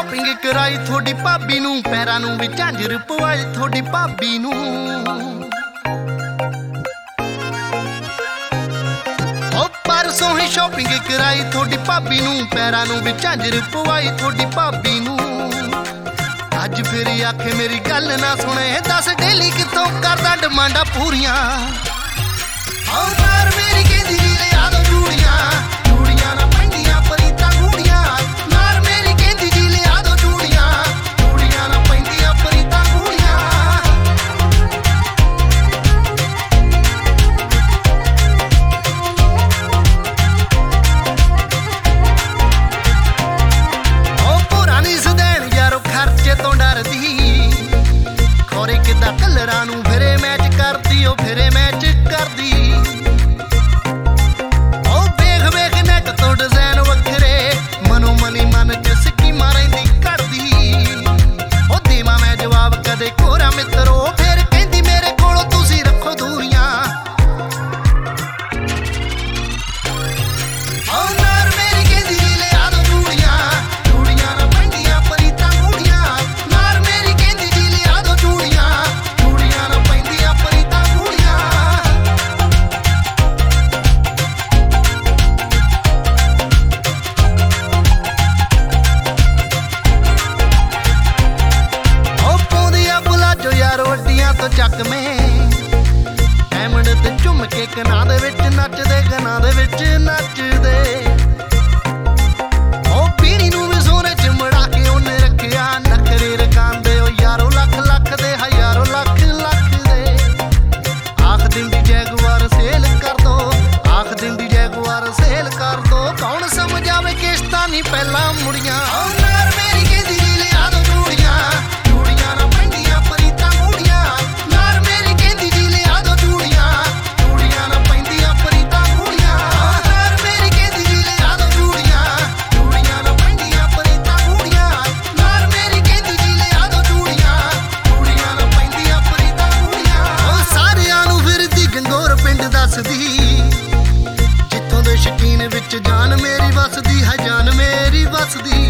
Shopping ਕਰਾਈ ਥੋੜੀ ਭਾਬੀ ਨੂੰ, ਪੈਰਾਂ ਨੂੰ ਵੀ ਝਾਂਜਰ ਪਵਾਈ ਥੋੜੀ ਭਾਬੀ ਨੂੰ। ਉਹ ਪਰਸੋਂ ਹੀ ਸ਼ਾਪਿੰਗ ਕਰਾਈ ਥੋੜੀ ਭਾਬੀ ਨੂੰ, ਪੈਰਾਂ ਨੂੰ ਵੀ ਝਾਂਜਰ ਪਵਾਈ ਥੋੜੀ ਭਾਬੀ ਨੂੰ। ਅੱਜ ਫਿਰ ਆਖੇ ਮੇਰੀ ਗੱਲ ਨਾ ਸੁਣੇ, ਦੱਸ ਡੇਲੀ ਕਿੱਥੋਂ ਕਰਦਾ ਡਿਮਾਂਡਾਂ ਪੂਰੀਆਂ। ਆਹ ਨਾਰ ਮੇਰੀ ਕਹਿੰਦੀ ਜੀ ਲਿਆ ਦੋ ਚੂੜੀਆਂ, ਚੂੜੀਆਂ ਨਾ ਪੈਂਦੀਆਂ ਪਰੀਤਾਂ ਗੂੜੀਆਂ। ਨਾਰ ਮੇਰੀ ਕਹਿੰਦੀ ਜੀ ਲਿਆ ਦੋ ਚੂੜੀਆਂ, ਚੂੜੀਆਂ ਨਾ ਪੈਂਦੀਆਂ ਪਰੀਤਾਂ ਗੂੜੀਆਂ। ਉਹ ਭੋਰਾ ਨੀ ਸਦੈਣ ਯਾਰੋ ਖਰਚੇ ਤੋਂ ਡਰਦੀ, ਖੋਰੇ ਕਿੱਦਾਂ ਕਲਰਾਂ ਨੂੰ ਫਿਰੇ ਮੈਚ ਕਰਦੀ, ਉਹ ਫਿਰੇ ਮੈਚ ਕਰਦੀ। ਉਹ ਵੇਖ ਵੇਖ ਨੈਟ ਤੋਂ ਡਿਜ਼ਾਈਨ ਵੱਖਰੇ, ਮਨੋ ਮਨੀ ਮਨ ਚ ਸਕੀਮਾਂ ਰਹਿੰਦੀ ਕਰਦੀ। ਉਹ ਦੇਵਾਂ ਮੈਂ ਜਵਾਬ ਕਦੇ ਕੋਰਾ ਮਿੱਤਰੋ, ਫਿਰ ਕਹਿੰਦੀ ਮੇਰੇ ਕੋਲੋਂ ਤੁਸੀਂ ਰੱਖੋ ਦੂਰੀਆਂ। ਉਹ ਨਾਰ ਮੇਰੀ ਕਹਿੰਦੀ ਜੀ ਲਿਆ ਦੋ ਚੂੜੀਆਂ, ਚੂੜੀਆਂ ਨਾ ਪੈਂਦੀਆਂ ਪਰੀਤਾਂ ਗੂੜੀਆਂ। ਨਾਰ ਮੇਰੀ ਕਹਿੰਦੀ ਜੀ ਲਿਆ ਦੋ ਚੂੜੀਆਂ, ਚੂੜੀਆਂ ਨਾ ਪੈਂਦੀਆਂ ਪਰੀਤਾਂ ਗੂੜੀਆਂ। ਉਹ ਪਾਉਂਦੀ ਆ ਬੁਲਾਜੋ ਯਾਰ ਵੱਡੀਆਂ ਤੋਂ ਚੱਕਵੇਂ, ਡਾਇਮੰਡ ਤੇ ਝੁੰਮ ਕੇ ਕਨਾਂ ਦੇ ਵਿੱਚ ਨੱਚਦੇ, ਕਨਾਂ ਦੇ ਵਿੱਚ ਨੱਚਦੇ। ਉਹ ਪੀਣੀ ਨੂੰ ਵੀ ਸੋਨੇ ਚ ਮੜਾ ਕੇ ਉਹਨੇ ਰੱਖਿਆ, ਨਖਰੇ ਰਕਾਂਦੇ ਉਹ ਯਾਰੋ ਲੱਖ ਲੱਖ ਦੇ, ਹਜ਼ਾਰੋ ਲੱਖ ਲੱਖ ਦੇ। ਆਖ ਦਿੰਦੀ ਜੈਗੁਆਰ ਸੇਲ ਕਰ ਦੋ, ਆਖ ਦਿੰਦੀ ਜੈਗੁਆਰ ਸੇਲ ਕਰ ਦੋ। ਕੌਣ ਸਮਝਾਵੇ ਕਿਸ਼ਤਾਂ ਨਹੀਂ ਪਹਿਲਾਂ ਮੁੜੀਆਂ। ਉਹ ਨਾਰ ਮੇਰੀ ਕਹਿੰਦੀ ਜੀ ਲਿਆ ਦੋ ਚੂੜੀਆਂ, ਚੂੜੀਆਂ ਨਾ ਪੈਂਦੀਆਂ ਪਰੀਤਾਂ ਗੂੜੀਆਂ। ਨਾਰ ਮੇਰੀ ਕਹਿੰਦੀ ਜੀ ਲਿਆ ਦੋ ਚੂੜੀਆਂ, ਚੂੜੀਆਂ ਨਾ ਪੈਂਦੀਆਂ ਪਰੀਤਾਂ ਗੂੜੀਆਂ। ਨਾਰ ਮੇਰੀ ਕਹਿੰਦੀ ਜੀ ਲਿਆ ਦੋ ਚੂੜੀਆਂ, ਚੂੜੀਆਂ ਨਾ ਪੈਂਦੀਆਂ ਪਰੀਤਾਂ ਗੂੜੀਆਂ। ਨਾਰ ਮੇਰੀ ਕਹਿੰਦੀ ਜੀ ਲਿਆ ਦੋ ਚੂੜੀਆਂ, ਚੂੜੀਆਂ ਨਾ ਪੈਂਦੀਆਂ ਪਰੀਤਾਂ ਗੂੜੀਆਂ। ਉਹ ਸਾਰਿਆਂ ਨੂੰ ਫਿਰਦੀ ਗੰਗੋਰ ਪਿੰਡ ਦੱਸਦੀ, ਜਿੱਥੋਂ ਦੇ ਸ਼ਕੀਨ ਵਿੱਚ ਜਾਨ ਮੇਰੀ ਵਸਦੀ ਹੈ, ਜਾਨ ਮੇਰੀ ਵਸਦੀ।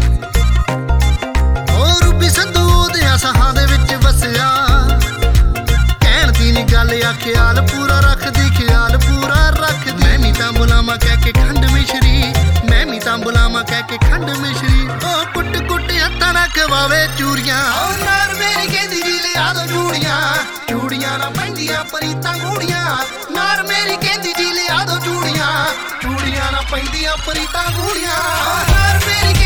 ਉਹ ਰੂਬੀ ਸੰਧੂ ਉਹਦਿਆਂ ਸਾਹਾਂ ਦੇ ਵਿੱਚ ਵਸਿਆ, ਕਹਿਣ ਦੀ ਨੀ ਗੱਲ ਆ ਖਿਆਲ ਪੂਰਾ ਰੱਖਦੀ, ਖਿਆਲ ਪੂਰਾ ਰੱਖਦੀ। ਮੈਂ ਵੀ ਤਾਂ ਬੁਲਾਵਾਂ ਕਹਿ ਕੇ ਖੰਡ ਮਿਸ਼ਰੀ, ਮੈਂ ਵੀ ਤਾਂ ਬੁਲਾਵਾਂ ਕਹਿ ਕੇ ਖੰਡ ਮਿਸ਼ਰੀ। ਉਹ ਕੁੱਟ ਕੁੱਟ ਹੱਥਾਂ ਨਾਲ ਖਵਾਵੇ ਚੂੜੀਆਂ। ਉਹ ਨਾਰ ਮੇਰੀ ਕਹਿੰਦੀ ਜੀ ਲਿਆ ਦੋ ਚੂੜੀਆਂ, ਚੂੜੀਆਂ ਨਾ ਪੈਂਦੀਆਂ ਪਰੀਤਾਂ ਗੂੜੀਆਂ। ਨਾਰ ਮੇਰੀ ਕਹਿੰਦੀ ਜੀ ਲਿਆ ਦੋ ਚੂੜੀਆਂ, ਚੂੜੀਆਂ ਨਾ ਪੈਂਦੀਆਂ ਪਰੀਤਾਂ ਗੂੜੀਆਂ। ਨਾਰ ਮੇਰੀ